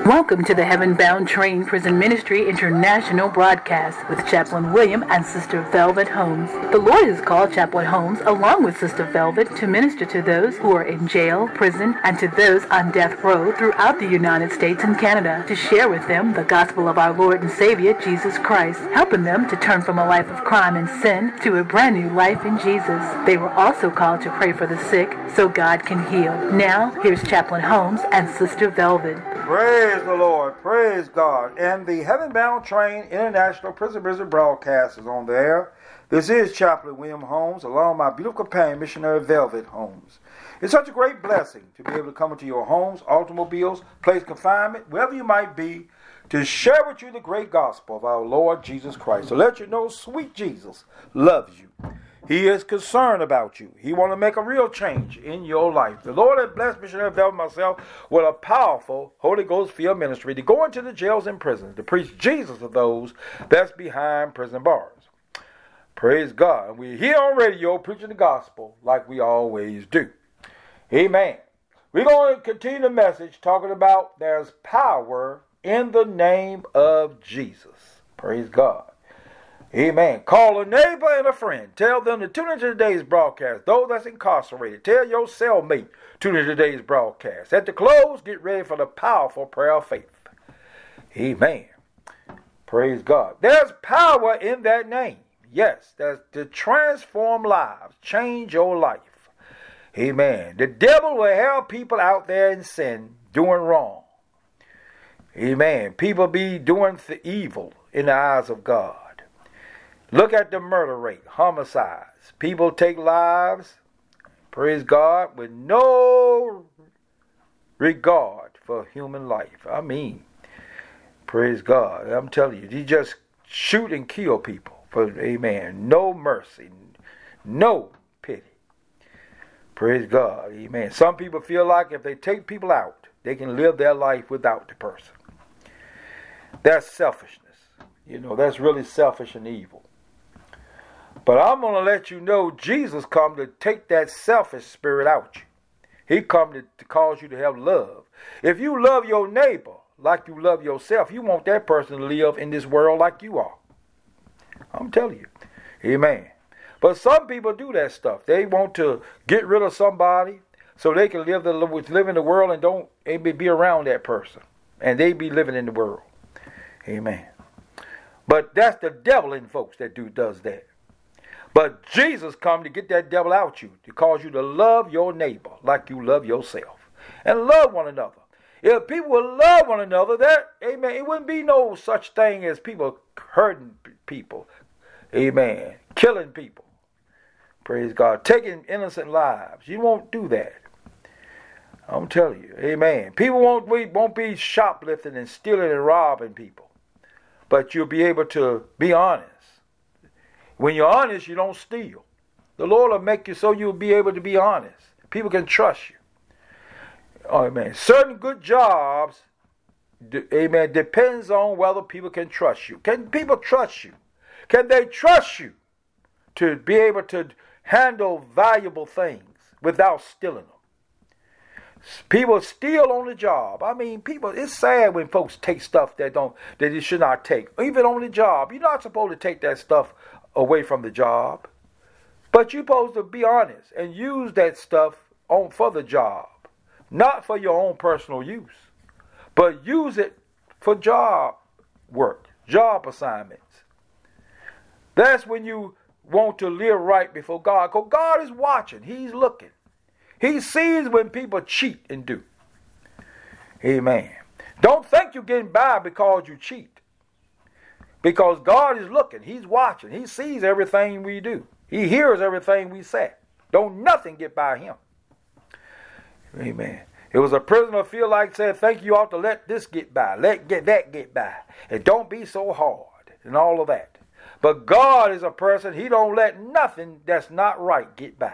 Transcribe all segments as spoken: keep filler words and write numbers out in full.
Welcome to the Heaven Bound Train Prison Ministry International broadcast with Chaplain William and Sister Velvet Holmes. The Lord has called Chaplain Holmes along with Sister Velvet to minister to those who are in jail, prison, and to those on death row throughout the United States and Canada to share with them the gospel of our Lord and Savior, Jesus Christ, helping them to turn from a life of crime and sin to a brand new life in Jesus. They were also called to pray for the sick so God can heal. Now, here's Chaplain Holmes and Sister Velvet. Praise the Lord. Praise God. And the Heaven Bound Train International Prison Visit broadcast is on the air. This is Chaplain William Holmes, along with my beautiful companion, Missionary Velvet Holmes. It's such a great blessing to be able to come into your homes, automobiles, place confinement, wherever you might be, to share with you the great gospel of our Lord Jesus Christ. To let you know sweet Jesus loves you. He is concerned about you. He wants to make a real change in your life. The Lord has blessed Missionary Velvet and myself with a powerful Holy Ghost field ministry to go into the jails and prisons to preach Jesus to those that's behind prison bars. Praise God. We're here on radio preaching the gospel like we always do. Amen. We're going to continue the message talking about there's power in the name of Jesus. Praise God. Amen. Call a neighbor and a friend. Tell them to tune into today's broadcast. Those that's incarcerated, tell your cellmate tune into today's broadcast. At the close, get ready for the powerful prayer of faith. Amen. Praise God. There's power in that name. Yes, that's to transform lives, change your life. Amen. The devil will have people out there in sin doing wrong. Amen. People be doing the evil in the eyes of God. Look at the murder rate, homicides. People take lives, praise God, with no regard for human life. I mean, praise God. I'm telling you, you just shoot and kill people. For, amen. No mercy, no pity. Praise God. Amen. Some people feel like if they take people out, they can live their life without the person. That's selfishness. You know, that's really selfish and evil. But I'm going to let you know Jesus come to take that selfish spirit out you. He come to, to cause you to have love. If you love your neighbor like you love yourself, you want that person to live in this world like you are. I'm telling you. Amen. But some people do that stuff. They want to get rid of somebody so they can live the live in the world and don't be around that person. And they be living in the world. Amen. But that's the devil in folks that do does that. But Jesus come to get that devil out you, to cause you to love your neighbor like you love yourself. And love one another. If people would love one another, that, amen, it wouldn't be no such thing as people hurting people. Amen. Killing people. Praise God. Taking innocent lives. You won't do that. I'm telling you. Amen. People won't be, won't be shoplifting and stealing and robbing people. But you'll be able to be honest. When you're honest, you don't steal. The Lord will make you so you'll be able to be honest. People can trust you. Oh, amen. Certain good jobs, amen, depends on whether people can trust you. Can people trust you? Can they trust you to be able to handle valuable things without stealing them? People steal on the job. I mean, people, it's sad when folks take stuff that don't that they should not take. Even on the job. You're not supposed to take that stuff away from the job. But you're supposed to be honest and use that stuff on for the job. Not for your own personal use. But use it for job work, job assignments. That's when you want to live right before God. Because God is watching. He's looking. He sees when people cheat and do. Amen. Don't think you're getting by because you cheat. Because God is looking. He's watching. He sees everything we do. He hears everything we say. Don't nothing get by him. Amen. It was a prisoner feel like said, think you ought to let this get by. Let get that get by. And don't be so hard. And all of that. But God is a person, he don't let nothing that's not right get by.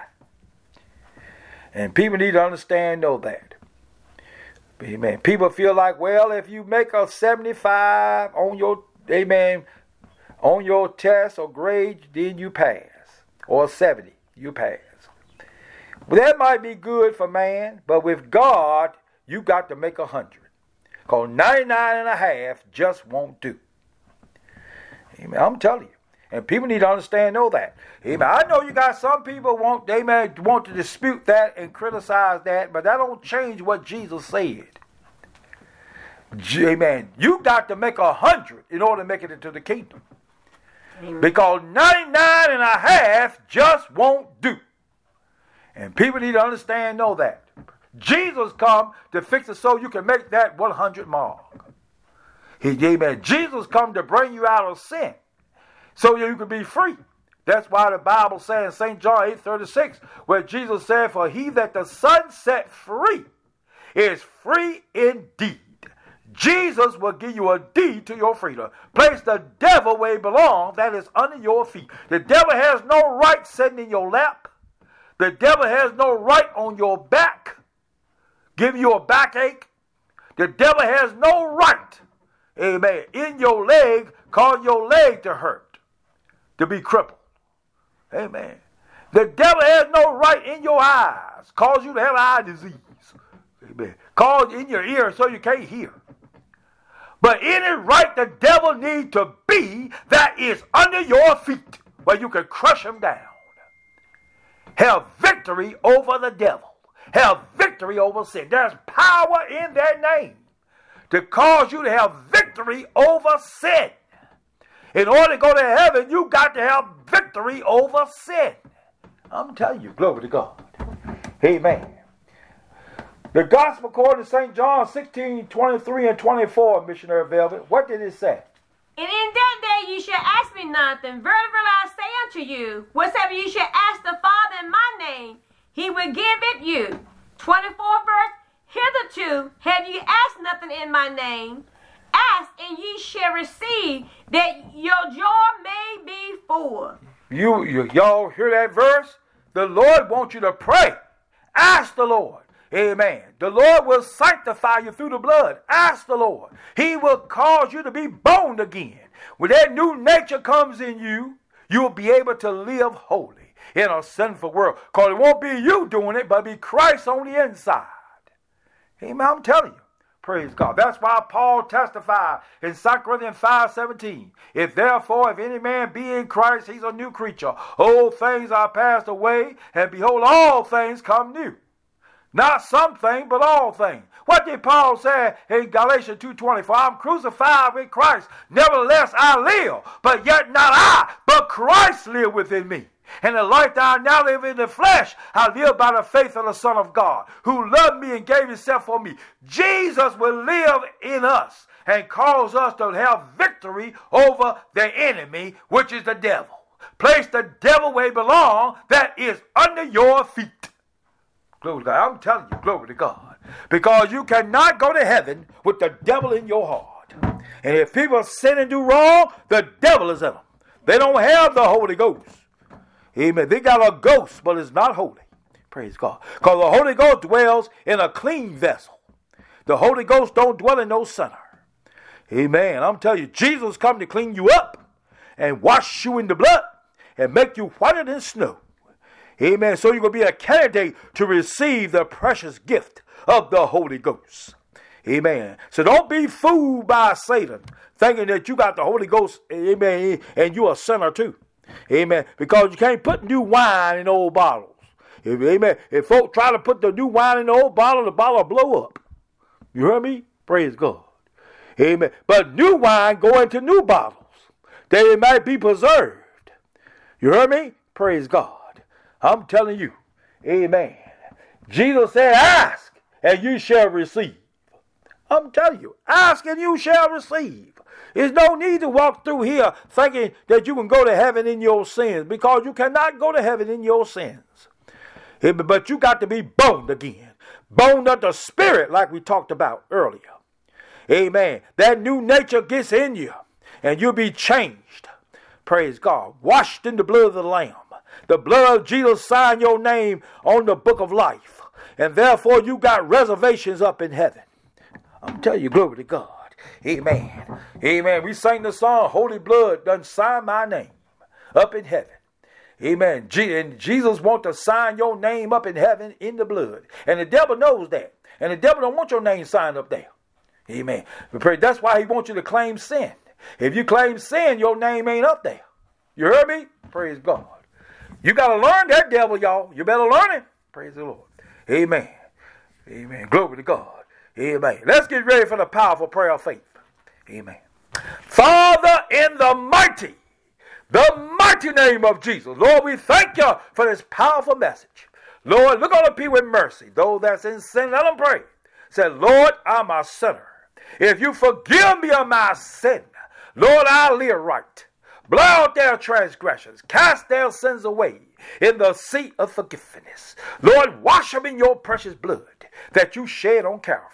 And people need to understand, know that. Amen. People feel like, well, if you make a seventy-five on your, amen, on your test or grade, then you pass. Or seventy, you pass. Well, that might be good for man, but with God, you got to make a hundred. Because ninety-nine and a half just won't do. Amen. I'm telling you. And people need to understand, know that. Amen. I know you got some people want they may want to dispute that and criticize that, but that don't change what Jesus said. Amen. You got to make a hundred in order to make it into the kingdom. Amen. Because ninety-nine and a half just won't do. And people need to understand, know that. Jesus come to fix it so you can make that one hundred mark. He, amen. Jesus come to bring you out of sin so you can be free. That's why the Bible says in Saint John eight thirty-six, where Jesus said, for he that the Son set free is free indeed. Jesus will give you a deed to your freedom. Place the devil where he belongs, that is under your feet. The devil has no right sitting in your lap. The devil has no right on your back, give you a backache. The devil has no right, amen, in your leg, cause your leg to hurt, to be crippled. Amen. The devil has no right in your eyes, cause you to have eye disease. Amen. Cause in your ear so you can't hear. But any right the devil needs to be, that is under your feet, where you can crush him down. Have victory over the devil. Have victory over sin. There's power in that name to cause you to have victory over sin. In order to go to heaven, you got to have victory over sin. I'm telling you, glory to God. Amen. The gospel according to Saint John sixteen, twenty-three and twenty-four, Missionary Velvet, what did it say? And in that day you shall ask me nothing. Verily, verily, I say unto you, whatsoever you shall ask the Father in my name, he will give it you. twenty-fourth verse, hitherto have ye asked nothing in my name. Ask, and ye shall receive, that your joy may be full. You, you, y'all hear that verse? The Lord wants you to pray. Ask the Lord. Amen. The Lord will sanctify you through the blood. Ask the Lord. He will cause you to be born again. When that new nature comes in you, you'll be able to live holy in a sinful world. Because it won't be you doing it, but be Christ on the inside. Amen. I'm telling you. Praise God. That's why Paul testified in Second Corinthians five seventeen. If therefore, if any man be in Christ, he's a new creature. Old things are passed away, and behold, all things come new. Not some things, but all things. What did Paul say in Galatians two twenty? For I'm crucified with Christ. Nevertheless I live, but yet not I, but Christ live within me. And the life that I now live in the flesh, I live by the faith of the Son of God, who loved me and gave himself for me. Jesus will live in us and cause us to have victory over the enemy, which is the devil. Place the devil where he belongs, that is under your feet. Glory to God. I'm telling you, glory to God. Because you cannot go to heaven with the devil in your heart. And if people sin and do wrong, the devil is in them. They don't have the Holy Ghost. Amen. They got a ghost, but it's not holy. Praise God. Because the Holy Ghost dwells in a clean vessel. The Holy Ghost don't dwell in no sinner. Amen. I'm telling you, Jesus come to clean you up and wash you in the blood and make you whiter than snow. Amen. So you're going to be a candidate to receive the precious gift of the Holy Ghost. Amen. So don't be fooled by Satan, thinking that you got the Holy Ghost, amen, and you're a sinner too. Amen. Because you can't put new wine in old bottles. If, amen. If folk try to put the new wine in the old bottle, the bottle will blow up. You hear me? Praise God. Amen. But new wine go into new bottles, that it might be preserved. You hear me? Praise God. I'm telling you. Amen. Jesus said, ask and you shall receive. I'm telling you, ask and you shall receive. There's no need to walk through here thinking that you can go to heaven in your sins, because you cannot go to heaven in your sins. But you got to be born again. Born of the Spirit, like we talked about earlier. Amen. That new nature gets in you and you'll be changed. Praise God. Washed in the blood of the Lamb. The blood of Jesus signed your name on the book of life. And therefore you got reservations up in heaven. I'm telling you, glory to God. Amen. Amen. We sang the song, Holy Blood done sign my name up in heaven. Amen. And Jesus wants to sign your name up in heaven in the blood. And the devil knows that. And the devil don't want your name signed up there. Amen. We pray. That's why he wants you to claim sin. If you claim sin, your name ain't up there. You heard me? Praise God. You got to learn that, devil, y'all. You better learn it. Praise the Lord. Amen. Amen. Glory to God. Amen. Let's get ready for the powerful prayer of faith. Amen. Father, in the mighty, the mighty name of Jesus, Lord, we thank you for this powerful message. Lord, look on the people with mercy. Those that's in sin, let them pray. Say, Lord, I'm a sinner. If you forgive me of my sin, Lord, I'll live right. Blot out their transgressions. Cast their sins away in the sea of forgiveness. Lord, wash them in your precious blood that you shed on Calvary.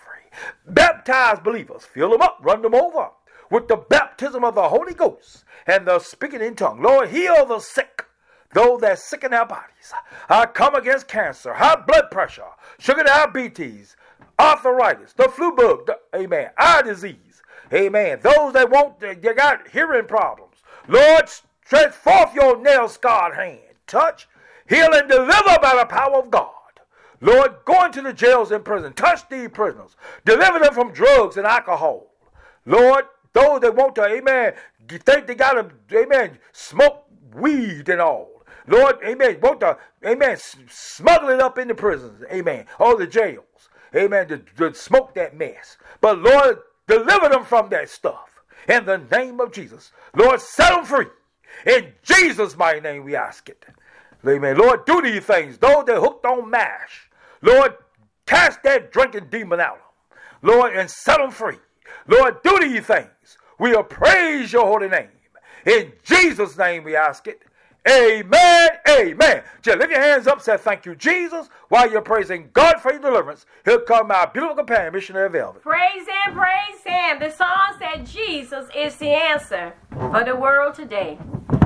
Baptize believers. Fill them up. Run them over with the baptism of the Holy Ghost and the speaking in tongue. Lord, heal the sick, those that are sick in their bodies. I come against cancer, high blood pressure, sugar diabetes, arthritis, the flu bug, the, amen, eye disease, amen. Those that want, they got hearing problems. Lord, stretch forth your nail-scarred hand. Touch, heal, and deliver by the power of God. Lord, go into the jails and prison. Touch these prisoners. Deliver them from drugs and alcohol. Lord, those that want to, amen, think they got to, amen, smoke weed and all. Lord, amen, want to, amen, smuggle it up in the prisons, amen, or the jails, amen, to, to smoke that mess. But Lord, deliver them from that stuff. In the name of Jesus. Lord, set them free. In Jesus' mighty name we ask it. Amen. Lord, do these things. Those that hooked on mash. Lord, cast that drinking demon out of them. Lord, and set them free. Lord, do these things. We'll praise your holy name. In Jesus' name we ask it. Amen. Amen. Just lift your hands up and say thank you, Jesus. While you're praising God for your deliverance, here come our beautiful companion, Missionary Velvet. Praise him, praise him. The song said Jesus is the answer for the world today.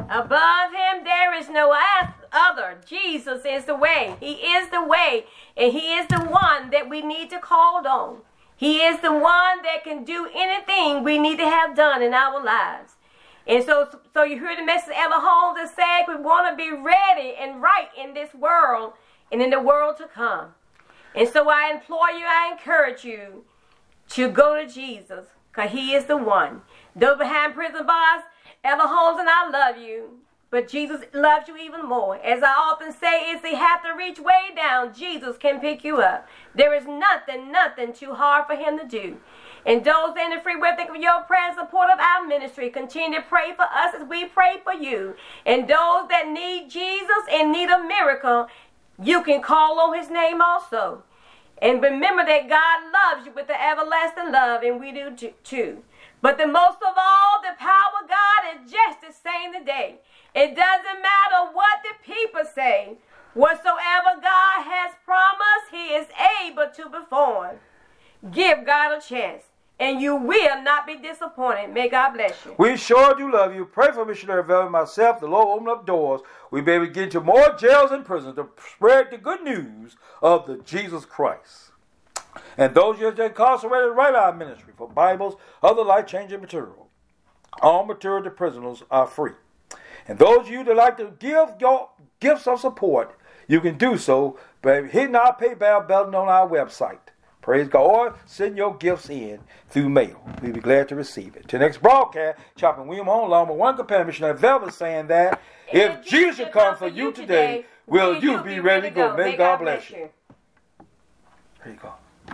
Above him there is no other. Jesus is the way. He is the way. And he is the one that we need to call on. He is the one that can do anything we need to have done in our lives. And so, so you hear the message of Ella Holmes that said we want to be ready and right in this world and in the world to come. And so I implore you, I encourage you to go to Jesus because he is the one. Those behind prison bars, Ella Holmes and I love you, but Jesus loves you even more. As I often say, if they have to reach way down, Jesus can pick you up. There is nothing, nothing too hard for him to do. And those in the free will, think of your prayer and support of our ministry. Continue to pray for us as we pray for you. And those that need Jesus and need a miracle, you can call on his name also. And remember that God loves you with the everlasting love, and we do too. But the most of all, the power of God is just the same today. It doesn't matter what the people say. Whatsoever God has promised, he is able to perform. Give God a chance, and you will not be disappointed. May God bless you. We sure do love you. Pray for Missionary Velvet and myself. The Lord open up doors. We be able to get into more jails and prisons to spread the good news of the Jesus Christ. And those who are incarcerated, write our ministry for Bibles, other life-changing material. All material to prisoners are free. And those of you that like to give your gifts of support, you can do so by hitting our PayPal button on our website. Praise God. Or send your gifts in through mail. We'll be glad to receive it. To the next broadcast, Chaplain William on along with one companion, Missionary Velvet, saying that if, if Jesus should come for you today, will you, you be ready to go? May God bless you. There you go.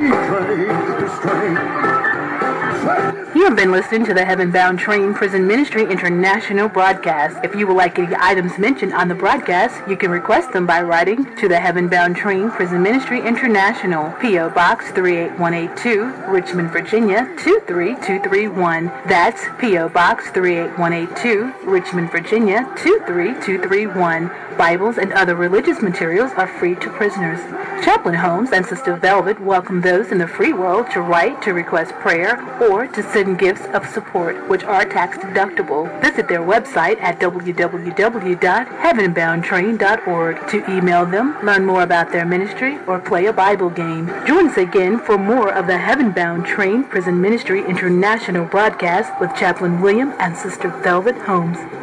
You have been listening to the Heaven Bound Train Prison Ministry International broadcast. If you would like any items mentioned on the broadcast, you can request them by writing to the Heaven Bound Train Prison Ministry International, P O Box three eight one eight two, Richmond, Virginia two three two three one. That's P O Box three eight one eight two, Richmond, Virginia two three two three one. Bibles and other religious materials are free to prisoners. Chaplain Holmes and Sister Velvet welcome those in the free world to write to request prayer or to send gifts of support, which are tax deductible. Visit their website at w w w dot heaven bound train dot org to email them, learn more about their ministry, or play a Bible game. Join us again for more of the Heaven Bound Train Prison Ministry International broadcast with Chaplain William and Sister Velvet Holmes.